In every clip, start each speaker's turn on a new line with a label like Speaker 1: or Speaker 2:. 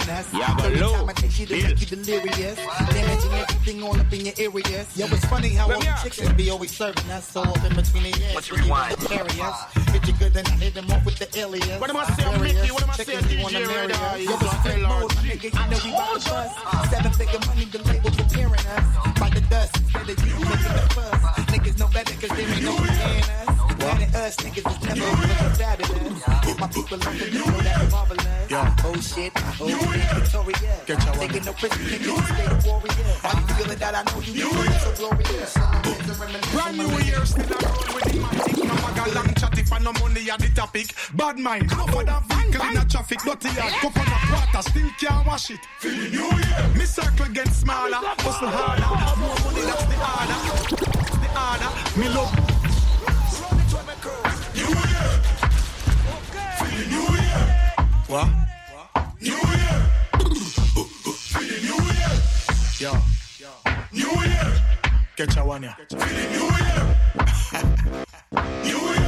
Speaker 1: hearing us. Every time I take you to make you delirious. Damaging everything on up in your areas. Yo, it's funny how all the chicks be always serving us. So up in between the ass.
Speaker 2: Let's rewind.
Speaker 1: Hit you good, then I hit them off with the alias.
Speaker 2: What am I saying, Mickey? What am I saying, DJ Radar?
Speaker 1: Yo, it's flip mode, my nigga, you know we bout the bus. 7-figure money, the labels preparing us. By the dust, instead of you making the fuss. Niggas know better, cause they ain't no comparing us. Wanting us, niggas is never really fabulous. My people love to know that I'm marvelous. Oh shit, Victoria. Taking no prison, niggas, stay the warrior. How you feeling that I know you so glorious?
Speaker 3: Brand new year, still a roll with the matic. No bag a long chat if I no money at the topic. Bad mind, no for that vehicle in a traffic. Dirty yard, coconut water, still can't wash it. For the new year, me circle get smaller, hustle harder. More money, that's the order. That's the order, me love. New year, for the new year. What? New year, for the new year. Yo, new year. Catch a one ya. For the new year. New year.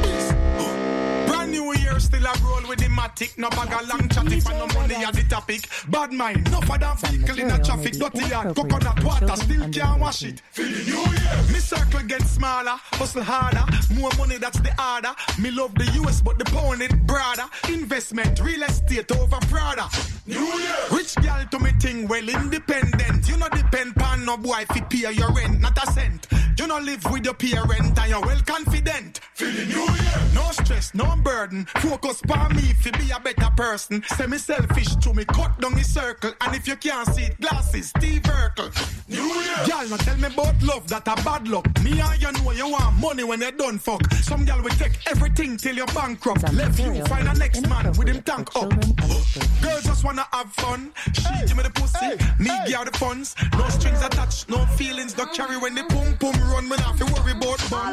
Speaker 3: Brand new year, still a roll with the matic. No bag a long chat if I no money at the topic. Bad mind, no for that vehicle in a traffic. Dirty yard, coconut water, still can't wash it. For the new year, me circle get smaller, hustle harder. More money, that's the order. Me love the US, but the pound it broader. Investment, real estate over Prada. New year, rich girl to me thing well independent. You no depend pan no boy fi pay your rent, not a cent. You no live with your parent and you're well confident. For the new year, no stress, no burden. Focus on me fi be a better person. Say me selfish to me cut down the circle. And if you can't see it, glasses, Steve Urkel. New year, y'all not tell me about love, that a bad luck. Me and you know you want money when you done fuck. Some girl will take everything till you're bankrupt. Left you find a next man with him tank up. Girls just wanna have fun. She give me the pussy, me give her the funds. No strings attached, no feelings, don't carry when the pum pum run. Me not fi worry about fun.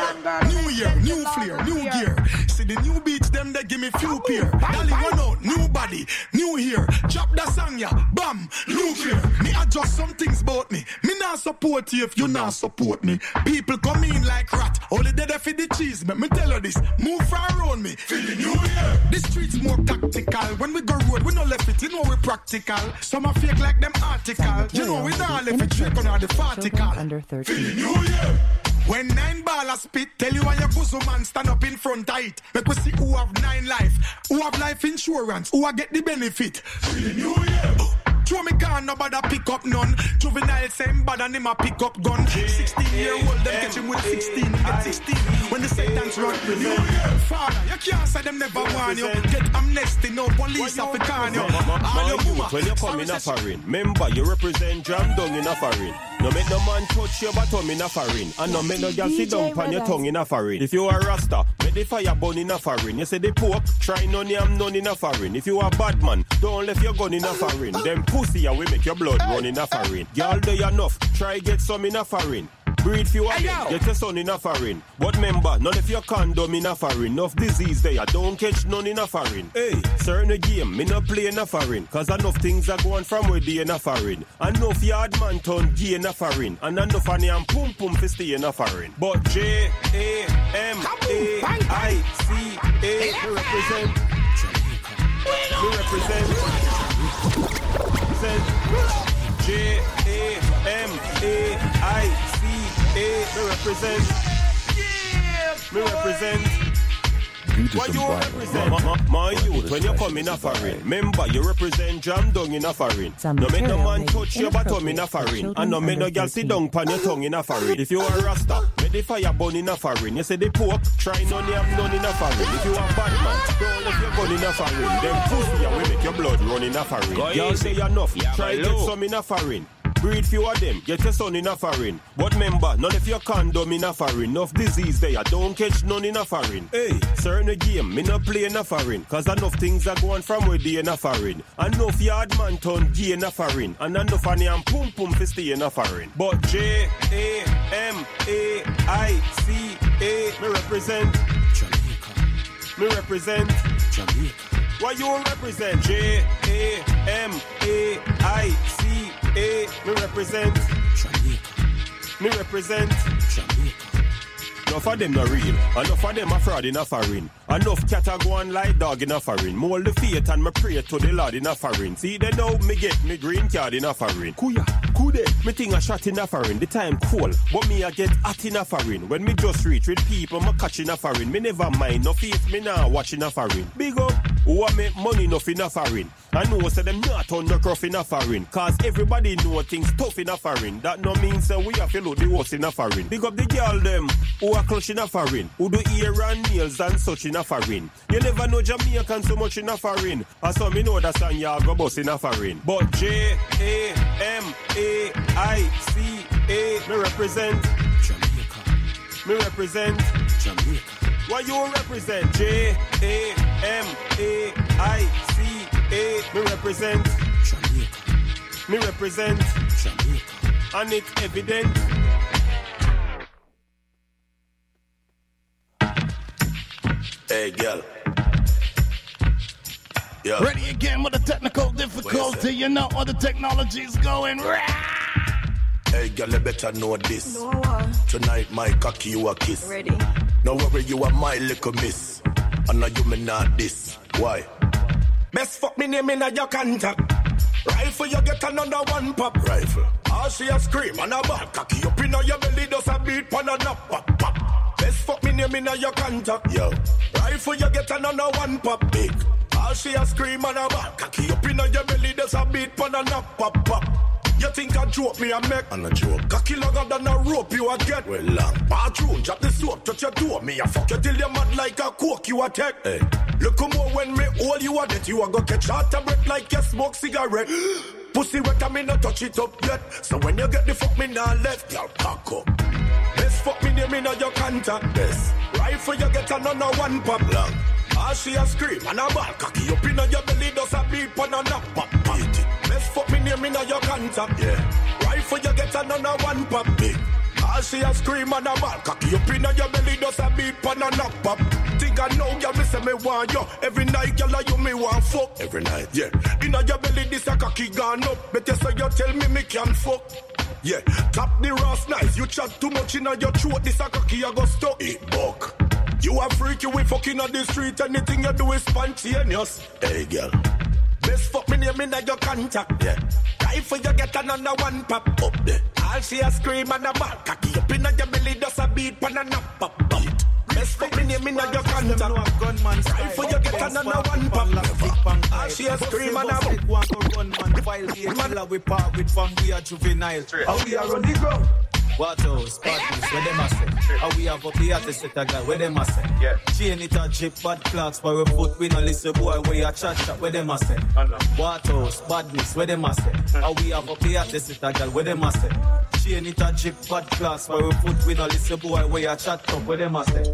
Speaker 3: New year, new flair, new gear. See the new beats, them they give me few pair. Dolly one out, new body, new hair. Chop the song ya, bam, new clear. Me adjust some things about me. Me not support you if you not support me. People come in like rat, only they for the cheese. But me tell you this, move far around me. For the new year, the streets more tactical. When we go road, we no left it, you know we practical. Some are fake like them article. You know we not left it, trick on all the particle.
Speaker 4: Under 13.
Speaker 3: For the new year. When 9 ball a spit, tell you why your bosom man stand up in front of it. Make we see who have 9 life, who have life insurance, who a get the benefit. For the new year. Throw me can nobody pick up none. Juvenile same bad and him a pick up gun. 16-year-old them catch him with 16. He get 16 when the sentence run. Father, you can't say them never warn you. Get amnesty, no police have to can you.
Speaker 5: My youth, when you come in a foreign, remember you represent jam down in a foreign. No make no man touch your bottom in a foreign. And no make no girl sit down on your tongue in a foreign. If you are Rasta, make the fire burn in a foreign. You say the pork, try none yam none in a foreign. If you are bad man, don't left your gun in a foreign. Them pussy and we make your blood run in a foreign. Girl, they enough, try get some in a foreign. Breed few again, get your son in a foreign. But remember, none of your condom in a foreign. Enough disease there, don't catch none in a foreign. Hey, certain game, me not play in a foreign. Cause enough things are going from where they in a foreign. Enough yard man turn gay in a foreign. And enough any and pum pum for stay in a foreign. But J-A-M-A-I-C-A, we represent Jamaica. We represent J-A-M-A-I-C-A. Me represent. Me represent. What you represent? My youth, when you come in a foreign, remember you represent jam down in a foreign. No make no man touch your bottom in a foreign. And no make no girl sit down pan your tongue in a foreign. If you are Rasta, make the fire burn in a foreign. You say the pork, try none yam none in a foreign. If you are bad man, don't let your gun in a foreign. Them pussy and we make your blood run in a foreign. Y'all say enough, try get some in a foreign. Breed few of them, get your son in a foreign. But remember, none of your condom in a foreign. Enough disease there, don't catch none in a foreign. Hey, certain game, me not play in a foreign. Cause enough things are going from where they in a foreign. Enough yard man turn gay in a foreign. And enough any and pum pum for stay in a foreign. But J-A-M-A-I-C-A, me represent Jamaica. Me represent Jamaica. What you represent? J-A-M-A-I-C-A. Me represent Jamaica. Me represent Jamaica. Enough of them not real. Enough of them a fraud in a foreign. Enough cat a go on like dog in a foreign. Mold the faith and me pray to the Lord in a foreign. See they know me get me green card in a foreign. Kuya, kude, me ting a shot in a foreign. The time cold, but me a get hot in a foreign. When me just reach with people, me catch in a foreign. Me never mind no face, me now watch in a foreign. Big up, who a make money enough in a foreign. I know say them not on the rough in a foreign. Cause everybody know things tough in a foreign. That no means we have to load the worst in a foreign. Big up the girl them who are clutch in a foreign. Who do ear and nails and such in a foreign. You never know Jamaican so much in a foreign. And so me know that song you go bust in a foreign. But Jamaica, me represent Jamaica. Me represent Jamaica. What you represent? Jamaica. Me represent Jamaica. Me represent Jamaica. And it's evident.
Speaker 3: Hey, girl. Yo.
Speaker 4: Ready again with the technical difficulty. You know how the technology's going.
Speaker 3: Hey, girl, you better know this.
Speaker 6: No one.
Speaker 3: Tonight, my cocky, you a kiss.
Speaker 6: Ready.
Speaker 3: No worry, you are my little miss. And now you me not this. Why? Best fuck me name in your contact. Rifle, you get another one pop. Rifle. All she a scream and a ball. Cocky up in your belly, does a beat pan and a pop pop. Best fuck me name in your contact. Yo. Rifle, you get another one pop. Big. All she a scream and a ball. Cocky up in your belly, does a beat pan and a pop pop. You think I joke me a make? And a joke. Cocky longer than a rope you a get. Well long. Bathroom, drop the soap, touch your door. Me a fuck you till you mad like a coke you a take. Hey. Look more when me hold you a dead. You a go catch out a breath like you smoke cigarette. Pussy wet and me not touch it up yet. So when you get the fuck me now left, y'all pack up. Best fuck me name in your contact. Best. Rifle you get another one pop long. All she a scream and a ball. Cocky up in your belly does a beep and a knock pop pop. Best fuck me name in your contact. Yeah. Rifle you get another one pop big. All she a scream and a ball. Cocky up in your belly does a beep and a knock pop. Think I know y'all me say me want you. Every night y'all you me want fuck. Every night. Yeah. In your belly this a cocky gone up. Better so you tell me can fuck. Yeah. Tap the Ross nice. You chat too much in your throat. This a cocky you go stuck. Eat buck. You a freak, you ain't fucking on the street. Anything you do is spontaneous. Hey, girl. Best fuck me name in your contact. Yeah. Rifle you get another one pop up there. All she a scream and a ball. Cocky up in your belly does a beat pan and a pop pop. Best fuck me name in your contact. Rifle you get another one pop. All she a scream and a ball.
Speaker 7: Gunman file be a killer we part with from we are juvenile. How we are on the ground. What else? Parties, where them a say? How we have up here to set a guy, where them a say? Yeah. Chain it a jip, bad clocks for a foot, we no listen boy, where you chat, where them a say? What else? Badness, where them a say? How we have up here to set a guy, where them a say? Chain it a jip, bad clocks for a foot, we no listen boy, where you chat, where them a say?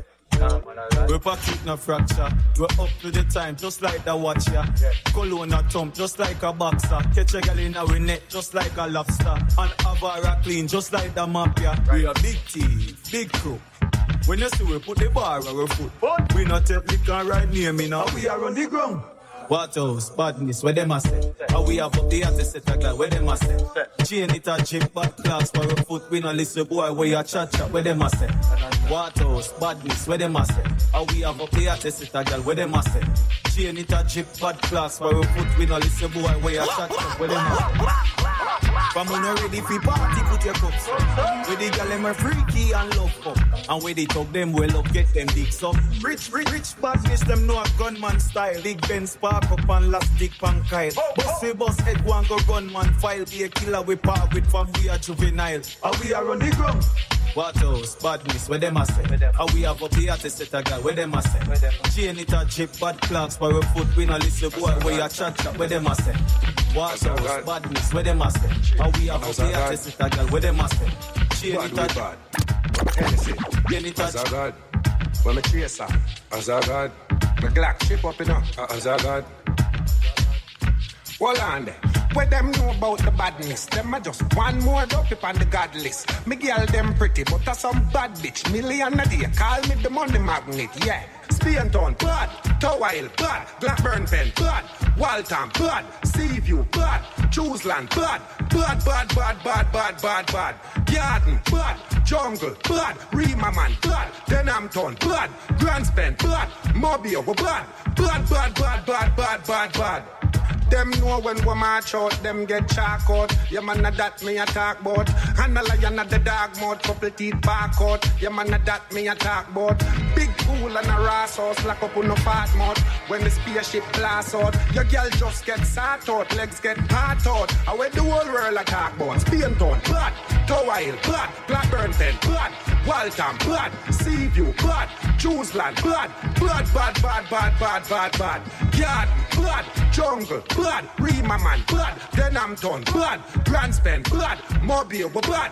Speaker 7: We pocket no fracture. We're up to the time, just like the watcher. Cologne a thump, just like a boxer. Catch a girl in our net, just like a lobster. And Avara clean, just like the mafia. We are big thief, big crook. When you see we put the bar on our foot. We not take liquor right near me now. We are on the ground. What else? Badness, where them a say? How we have up the artist set a guy, where them a say? Chain it a chip, bad class for a foot. We no listen boy, where you chat, where them a say? What else? Badness, where them a say? How we have up the artist set a guy, where them a say? Chain it a chip, bad class for a foot. We no listen boy, where you chat, where them a say? From when you ready for party, put your cups up. Where the girl them are freaky and love up. And where they talk them well up, get them dicks up. Rich badness, them know a gunman style. Big Ben spark up and last dick pan Kyle. Boss head one go gunman file. Be a killer we part with from we are juvenile. And we are on the ground. What else? Badness, where them a say? How we have up here to set a guy, where them a say? Chain it a chip, bad clocks for a foot. We no listen boy, where you chat, where them a say? What else? Badness, where them a say? How we have up here to set a guy, where them a say? Chain it a chip. Chain it a chip.
Speaker 8: When me trace her, as a God, my Glock chip up, you know, as a God. Hold on there. What them know about the badness? Them are just one more dope on the God list. Me girl them pretty, but a some bad bitch. Million a day, call me the money magnet, yeah. Spaintown, bad. Towile, bad. Blackburn Pen, bad. Waltham, bad. Seaview, bad. Chooseland, bad. Bad. Garden, bad. Jungle, bad. Remaman, bad. Denhampton, bad. Grandspent, bad. Mobile, bad. Bad. Them know when we march out, them get chalk out. Yeah, man, that me a talk about. And a lion at the dog mouth, couple teeth back out. Yeah, man, that me a talk about. Big pool and a rass house, lock up on no fat mouth. When the spaceship blast out, your girl just get sat out, legs get part out. I went the whole world a talk about. Spaintown, bad. Towile, bad. Blackburn Pen, bad. Waltham, bad. Seaview, bad. Chooseland, bad. Bad. Garden, bad. Jungle, bad. Remaman, bad. Denhampton, bad. Grandspent, bad. Mobile, bad.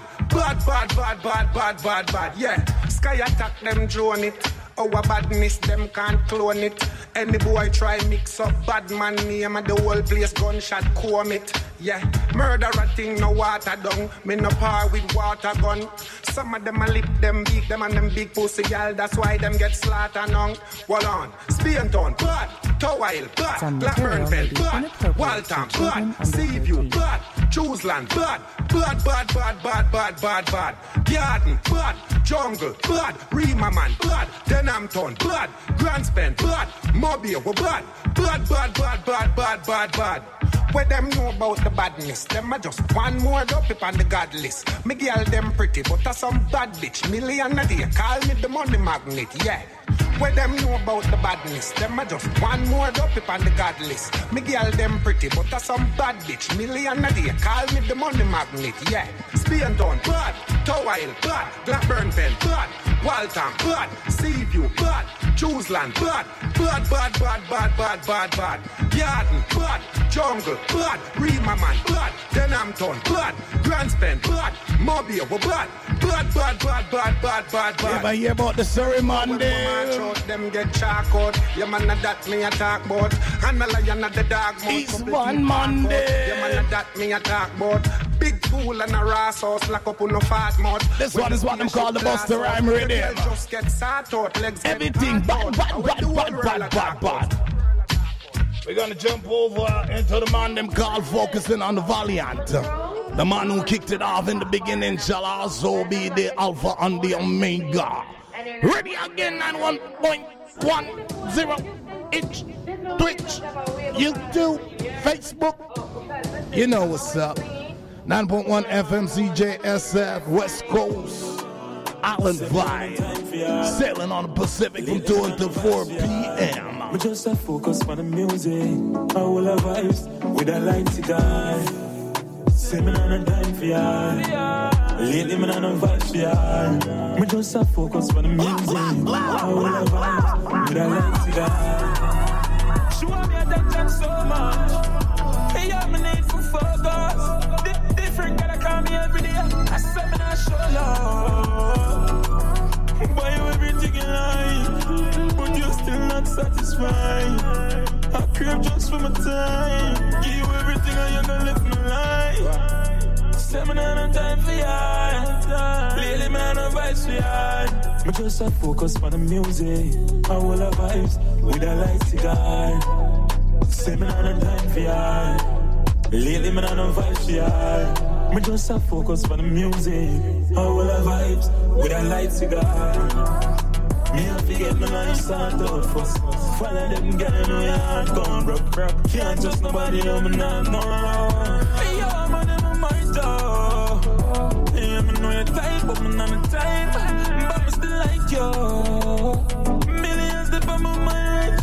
Speaker 8: Bad. Yeah, Sky attack them drone it. Our badness, them can't clone it. Any boy try mix up bad man name and the whole place gunshot comb it. Yeah, murder a thing, no water down. Me no par with water gun. Some of them a lip, them big, them and them big pussy gal. That's why them get slaughtered on. Hold on, Spaintown, bad. Towile, bad. Blackburn Pen, bad. Waltham, bad. Seaview, bad. Chooseland, bad. Bad. Garden, bad. Jungle, bad. Remaman, bad. Denhampton, bad. Grandspent, bad. Mobile, bad. Bad. Where them know about the badness, them are just one more up on the god list. Me girl them pretty, but a some bad bitch. Million a day, call me the money magnet, yeah. Where them know about the badness, them are just one more up on the god list. Me girl them pretty, but a some bad bitch. Million a day, call me the money magnet, yeah. Spaintown, bad. Towile, bad. Blackburn Pen, bad. Waltham, bad. Seaview, bad. Chooseland, bad. Bad. Garden, bad. Jungle, bad. Remaman, bad. Denhampton, bad. Grandspent, bad. Mobile, bad. Bad.
Speaker 4: You ever hear about the ceremony?
Speaker 8: Them get chalk out. Yeah, man, that me a talk about. And a lion at the dog mouth.
Speaker 4: It's one Monday.
Speaker 8: Yeah, man, that me a talk about. Big pool and a rass house, lock up on no fat mouth.
Speaker 4: This one is what them call the Buster Rhyme Rhythm.
Speaker 8: Just get sat out, legs
Speaker 4: everything bad. We're gonna jump over into the man them call focusing on the Valiant. The man who kicked it off in the beginning shall also be the Alpha and the Omega. Ready again, 91.10 inch, Twitch, YouTube, Facebook. You know what's up. 9.1 FM CJSF, West Coast, Island Vibe. Sailing on the Pacific from 2 until 4 p.m.
Speaker 6: We just have focus on the music. All our vibes with a light cigar. Say me on a dime for ya. Lately me on a vibe for ya. We just have focus on the music. All our vibes with a light cigar. She want me attention so much. Hey, yeah, me need for focus. Different girl call me every day. I say me not show love. Buy you everything you like, but you're still not satisfied. I crave just for my time. Give you everything and you're gonna live my life. Say me not on time for ya. Lately man on vibes for ya. Me just a focus on the music. All our vibes with a light cigar. Say me not on time for ya. Lately man on vibes for ya. Me just a focus on the music. All our vibes with a light cigar. Me a forget my life start out first. Follow them girl know your heart gone broke. Can't trust nobody, no me not know. Hey yo, man, I'm on my door. Hey, me know you're tight, but me not the type. But me still like you. Millions step on my mind.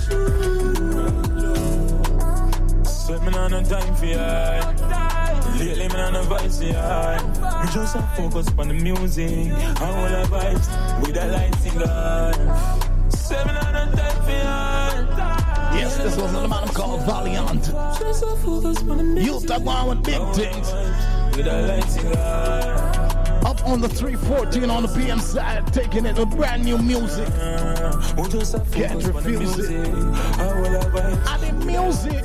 Speaker 6: So me not no time for ya. Lately me not no vibes for ya. Me just a focus on the music. All our vibes with a light cigar. Say me not no time for ya.
Speaker 4: Yes, this was another man called Valiant.
Speaker 6: Just a focus on the music.
Speaker 4: You talk one with big things.
Speaker 6: With a light cigar.
Speaker 4: Up on the 314 on the PM side, taking it with brand new music. Can't refuse it. I need music.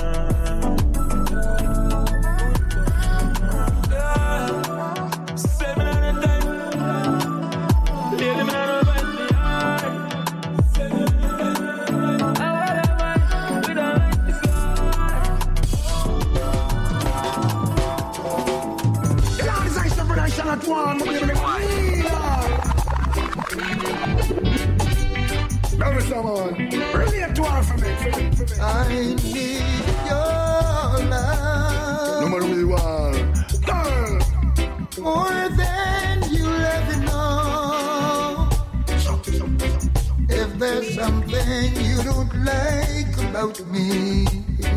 Speaker 6: Say
Speaker 3: Tell me someone. Relate to her for me.
Speaker 1: I need your love.
Speaker 3: No matter who you are. Girl.
Speaker 1: More than you ever know. If there's something you don't like about me,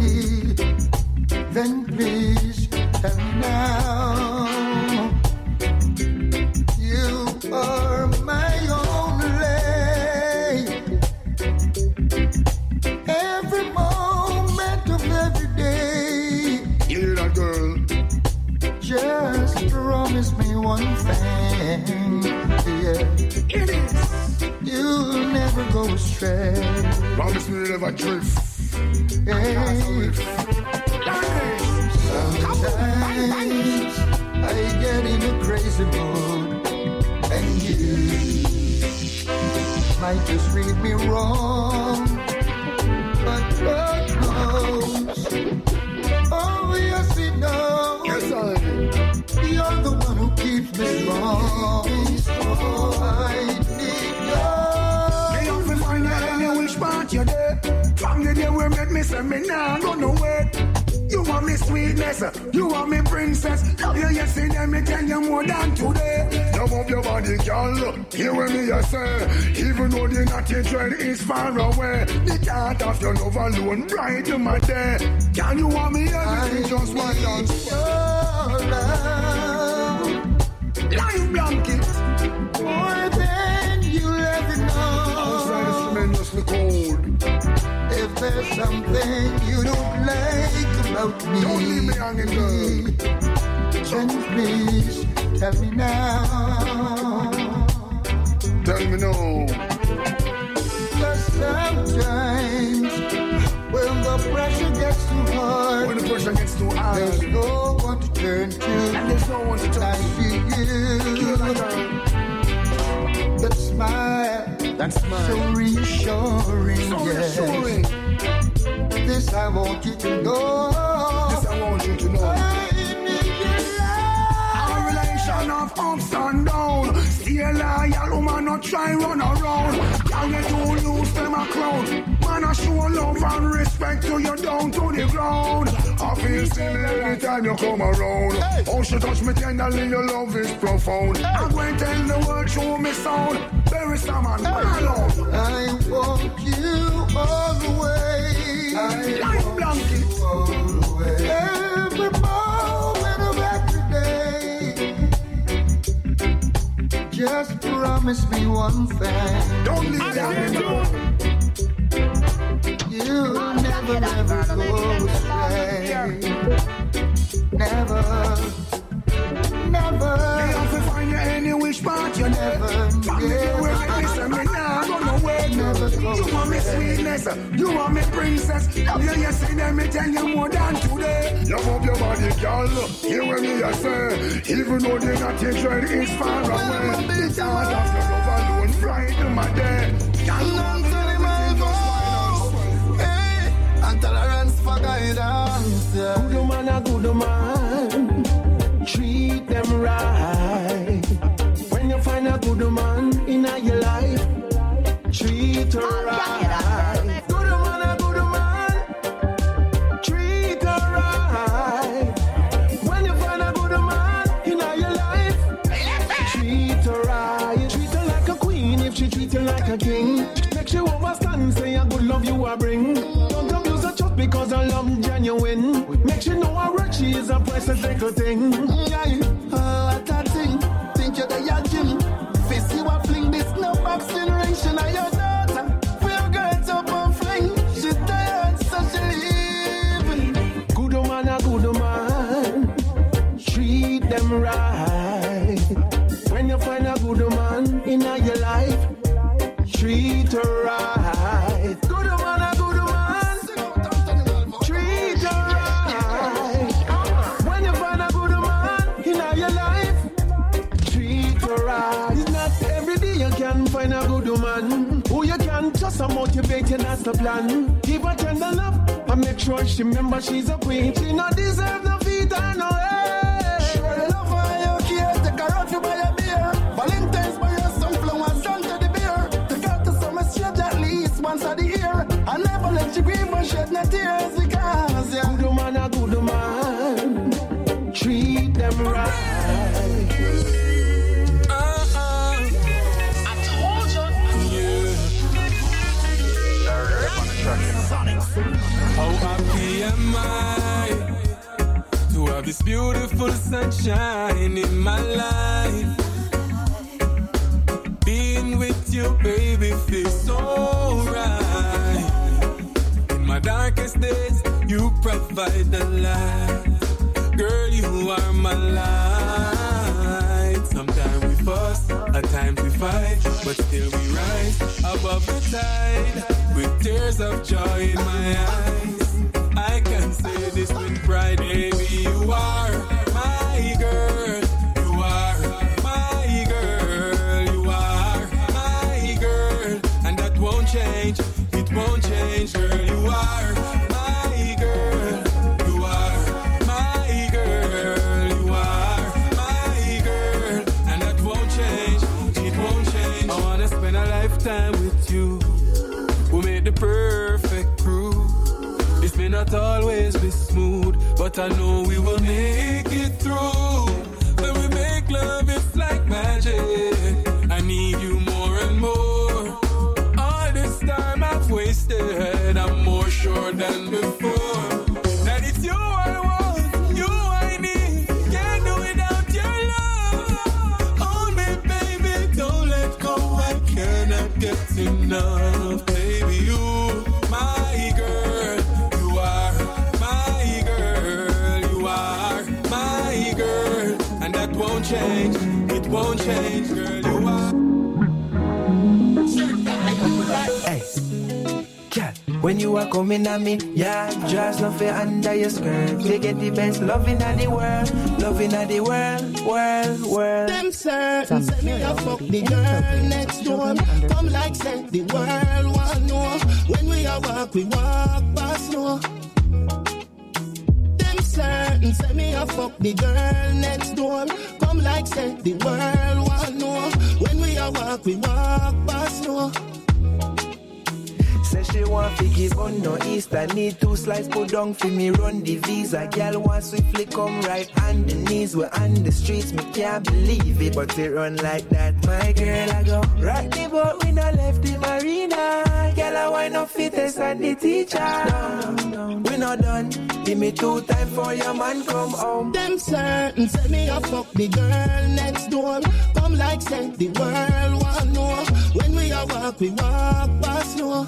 Speaker 1: then please tell me now. You are my only. Every moment of every day.
Speaker 3: Hear that, girl?
Speaker 1: Just promise me one thing, yeah.
Speaker 3: It is.
Speaker 1: You'll never go astray.
Speaker 3: Promise me you'll never drift.
Speaker 1: Hey. Sometimes I get in a crazy mood, and you might just read me wrong, but God knows. Oh, yes, He knows.
Speaker 3: Yes,
Speaker 1: You're the one who keeps me strong. Oh, I need love.
Speaker 3: They have to find out any which part you're there. From the day we met me, say me nah go nowhere. You want me sweetness, you want me princess. Love you yesterday, me tell you more than today. Love up your body, girl. Hear what me I say. Even though the naughty dread is far away, the thought of your love alone brighten my day. Can you want me everything just one dance?
Speaker 1: Your love,
Speaker 3: Life blanket.
Speaker 1: more than you ever know.
Speaker 3: Outside is tremendously cold.
Speaker 1: If there's something you don't like about me,
Speaker 3: Don't leave me hanging, girl.
Speaker 1: then please tell me now.
Speaker 3: Tell me no.
Speaker 1: 'Cause sometimes when the pressure gets too hard,
Speaker 3: When the pressure gets too high,
Speaker 1: there's no one to turn to.
Speaker 3: and there's no one to
Speaker 1: I
Speaker 3: talk
Speaker 1: see you, that smile, so reassuring,
Speaker 3: So
Speaker 1: yes.
Speaker 3: reassuring.
Speaker 1: This I want you to know.
Speaker 3: This I want you to know.
Speaker 1: I need your love.
Speaker 3: Our relation of ups and downs. Stay loyal, woman, not try run around. Y'all get too loose, them a clown. Man, I show love and respect to you down to the ground. I feel silly every time you come around. Oh, she touch me tenderly, your love is profound. I'm going to tell the world through me sound. Bury someone, alone.
Speaker 1: I want you all the way.
Speaker 3: Life blanket.
Speaker 1: All the way. Every moment of every day. Just promise me one thing.
Speaker 3: Don't leave that alone.
Speaker 1: You'll never, never go astray. Never, never.
Speaker 3: They have to find you any which part you never. From the day we met me, say me nah go nowhere.
Speaker 1: Never go
Speaker 3: You want me sweetness, you want me princess. Love you yesterday, me tell you more than today. Love up your body, girl. Hear what me I say. Even though the naughty dread is far away, the thought of your love alone brighten my day.
Speaker 1: Tolerance for guidance.
Speaker 6: Good man, a good man. Treat them right. When you find a good man in your life, treat her right. Good man, a good man. Treat her right. When you find a good man in your life, treat her right. Treat her like a queen if she treat you like a king. Make she overstand, say a good love you a bring. Don't abuse her just because her love genuine. Make she know her work, she is a priceless little thing.
Speaker 1: What a thing. Think you're the yajin. Face you a fling. This no boxing ring. She not your daughter. Feel girls up and fling. She tired, so she leaving.
Speaker 6: Good man, a good man. Treat them right. When you find a good man in your life, treat her right. Good man, a good man. Treat her right. When you find a good man in your life, treat her right. It's not every day you can find a good man who you can just motivate you, that's the plan. Give her tender love and make sure she remember she's a queen. She not deserve no feet or no head.
Speaker 1: Sure you love her, you care. Take her out, you buy a beer. Valentine's buy her some flowers, down to the beer. Take her to some straight gently.
Speaker 9: dance of the year. I never let you grieve or shed no tears because yeah. Good man, a good man. Treat them right.
Speaker 6: I told you. How happy am I to have this beautiful sunshine in my life? Being with you, baby, feels so right. In my darkest days, you provide the light. Girl, you are my light. Sometimes we fuss, at times we fight, but still we rise above the tide with tears of joy in my eyes. I can say this with pride, baby. You are my girl. You are my girl. You are my girl, and that won't change. It won't change, girl. You are my girl. You are my girl. You are my girl, and that won't change. It won't change. I wanna spend a lifetime with you. We made the perfect crew. This may not always be smooth, but I know we will make it through. When we make love, it's like magic. I need you more and more. All this time I've wasted, I'm more sure than before. That it's you I want, you I need. Can't do without your love. Hold me, baby, don't let go. I cannot get enough, baby. You, my girl. You are my girl. You are my girl, and that won't change. It won't change, girl. You are.
Speaker 10: Hey, girl, when you are coming at me, yeah, just love it under your skirt. You get the best loving of the world, loving of the world, world.
Speaker 9: Them certain say me a fuck the girl next door. Come like say the world want know. When we a walk past no. Them certain say me a fuck the girl next door. Come like say the world want know. When we a walk past no.
Speaker 10: Say she want to give on no east. I need 2 slices put down for me run the visa. Girl want swiftly come right on the knees. We're on the streets, me can't believe it, but it run like that. My girl, I go rock the boat, we not left the marina. Girl, I wind up fittest and the teacher. No, we not done. Give me 2 times for your man come home.
Speaker 9: Them certain say me a fuck the girl next door. Come like say the world want know. When we a walk past no.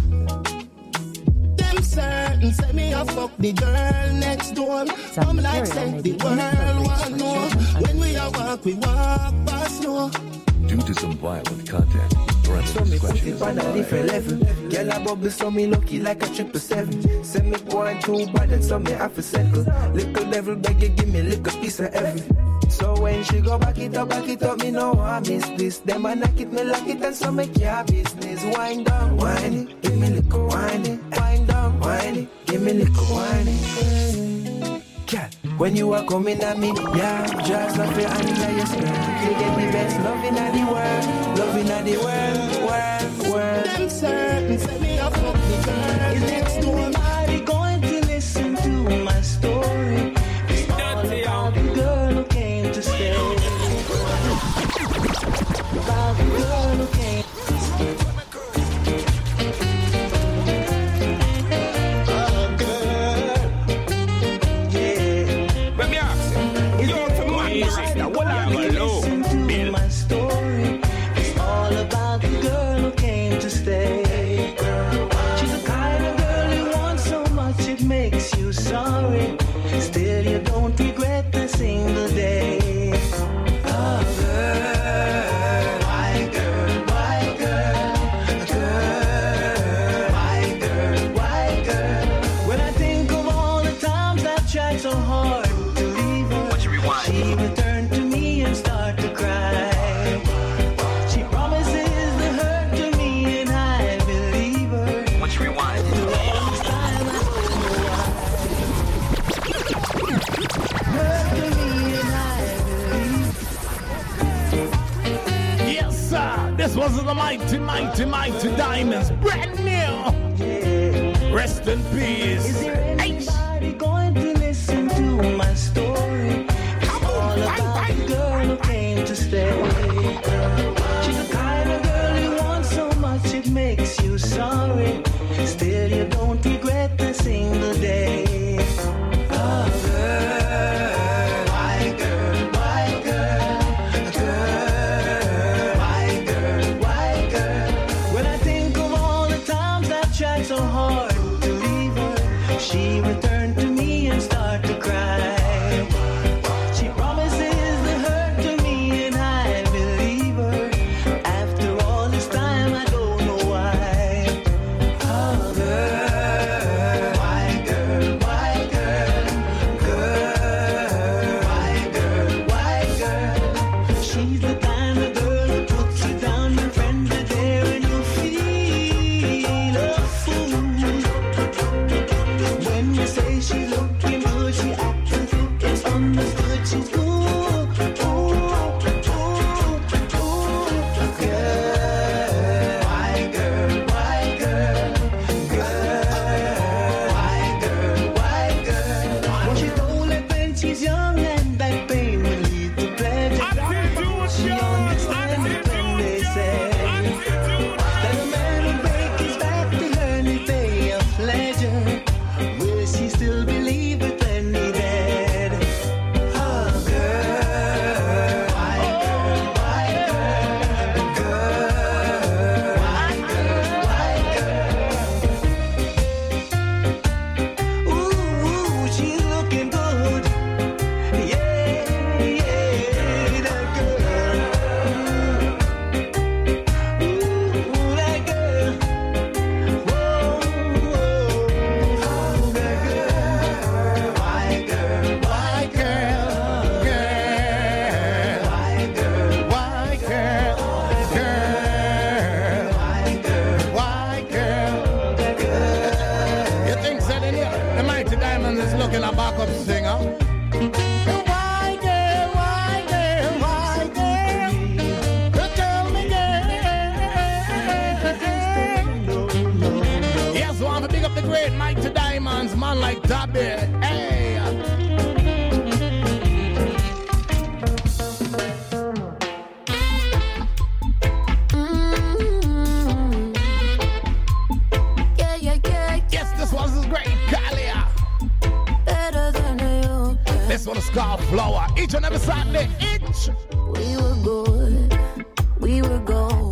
Speaker 9: Them certain say me a fuck the girl next door. Come like say the world want know. When we a walk past no.
Speaker 11: Due to some violent content,
Speaker 10: so me put it on a different level. Girl a bubble so me lucky like a 777. Say me go on too bad and so me have to settle. Little devil beg you give me little piece of every. So when she go back it up, me know I miss this. Them a knock it, me lock it and so make your business. Wind down, wind it, give me little wind it. Wind down, wind it, give me little wind it. Girl, when you are coming at me, yeah, just love your hand in your skirt. You get the best loving of the world, loving of the world.
Speaker 9: Them certain say me a fuck the girl next door.
Speaker 12: Anybody going to listen to my story? It's all about the girl who came to stay. About the girl who came to stay. Sorry, still you don't regret a single day. Oh girl, my girl, my girl, girl, my girl, my girl. When I think of all the times I've tried so hard to leave her, she will turn to me and start to cry. She promises to hurt to me and I believe her. Once you rewind.
Speaker 4: This was the mighty Diamonds, brand new. Rest in peace.
Speaker 12: Is there anybody going to listen to my story? It's all about the girl who came to stay. She's the kind of girl you want so much it makes you sorry. Still you don't regret a single day. Oh girl, why girl, why girl, girl, why girl, why girl. When I think of all the times I've tried so hard to leave her, she returned to me and started to cry. She promises to hurt to me and I believe her. After all this time I don't know why. Oh girl, why girl, why girl, girl, why girl, why girl. She's the kind of girl who puts you down, your friends are there and you feel a fool. When you say she's looking good, she acts as if it's understood she's good. Ooh, ooh, ooh, girl, why girl, why girl, girl, why girl, why girl. What she told her when she's young and that pain will lead to pleasure. She understands it when they say that a man will break his back to earn his day of pleasure. Will she still believe it when he dead? Oh girl, why girl, why girl, girl, why girl, why girl. Ooh, she's looking good. Yeah, that girl. Ooh, that girl. Whoa, that girl. Why girl, why girl,
Speaker 4: Girl,
Speaker 12: why girl,
Speaker 4: why girl, girl, why girl? You think so? Then the Mighty Diamonds is looking a backup singer. Why girl, why girl, why girl? You tell me, girl. Yes, want to big up the great Mighty Diamonds, man like Tabby. Hey.
Speaker 13: Yeah, yeah, yeah.
Speaker 4: Yes, this one is great, Kalia.
Speaker 13: Better than you.
Speaker 4: This one is called Flower. Each and every Saturday, each.
Speaker 13: We were good. We were gold.